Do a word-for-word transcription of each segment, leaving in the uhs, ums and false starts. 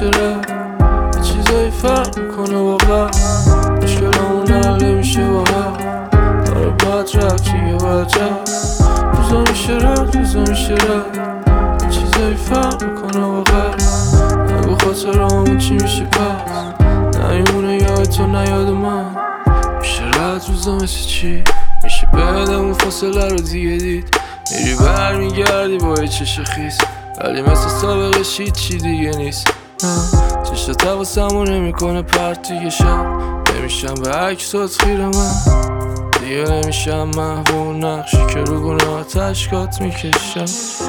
میشه رفت، یه چیزایی فرق میکنه واقعا، مشکلامون حل نمیشه با هم، داره باید رفت دیگه باید رفت. روزا میشه رفت روزا میشه رفت، یه چیزایی فرق میکنه واقعا، نگو خاطرامون چی میشه پس، نمیمونه یاد تو نه یاد من. میشه رفت روزا مثل چی، میشه بعدمون فاصله رو دیگه دید، میری بر میگردی با یه چش خیس، ولی مثل سابقش هیچی دیگه نیست. چشت حواسمو نمیکنه پرت دیگه شب، نمیشم به عکسات خیره من، دیگه نمیشم محو اون نقشی که رو گناه تشکات میکشم.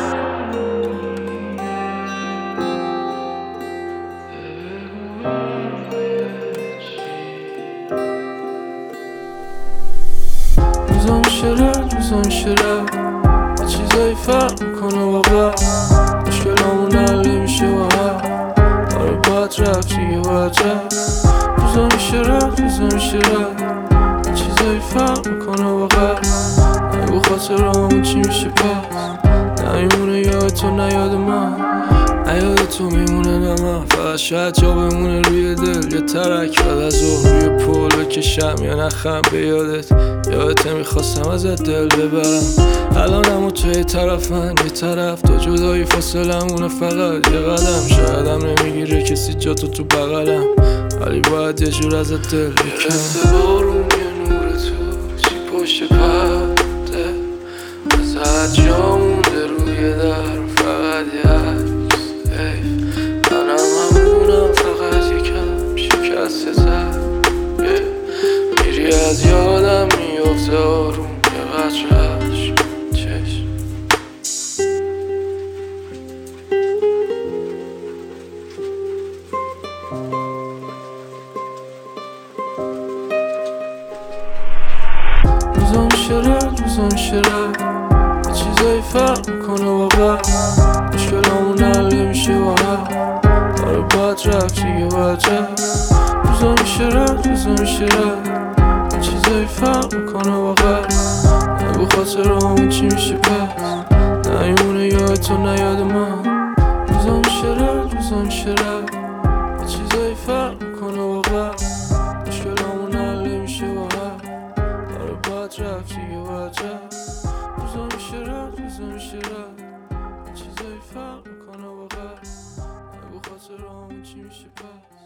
روزا میشه رفت روزا میشه رفت، یه چیزایی فرق میکنه واقعا، مشکلامون حل نمیشه با هم، داره باید رفت دیگه باید رفت. روزا میشه رفت روزا میشه رفت، یه چیزایی فرق میکنه واقعا، نگو خاطرامون چی میشه پس، نمیمونه یاد تو نه یاد من، نه یاد تو میمونه نه من، فقط شاید جا بمونه روی دل، یه ترک بعد از اون روی پول بکشم یا نخم به یادت، یادت نمیخواستم ازت دل ببرم، الانم و تو یه طرفن یه طرف، تا جدایی فاصلمونه فقط یه قدم، شایدم نمیگیره کسی جا تو تو بغلم، ولی باید یه جور ازت دل بکنم. بارون یه نور تو چی پشت پرده، ازت جا مونده روی در، فقط یه عکس حیف، منم همونم فقط یکم شکسته تر، میری از یادم میافته آروم یه قطره عشق چشم. روزا میشه رفت روزا میشه رفت، یه چیزایی فرق میکنه واقعا، مشکلامون حل نمیشه با هم، داره باید رفت دیگه باید رفت. روزا میشه رفت روزا میشه رفت، یه چیزایی فرق میکنه واقعا، نگو خاطرامون چی میشه پس، نمیمونه یاد تو نه یاد من. روزا میشه رفت روزا میشه رفت، یه چیزایی فرق میکنه واقعا، مشکلامون حل نمیشه با هم، داره باید رفت دیگه باید رفت. روزا میشه رفت روزا میشه رفت، یه چیزایی فرق میکنه واقعا، نگو خاطرامون چی میشه پس.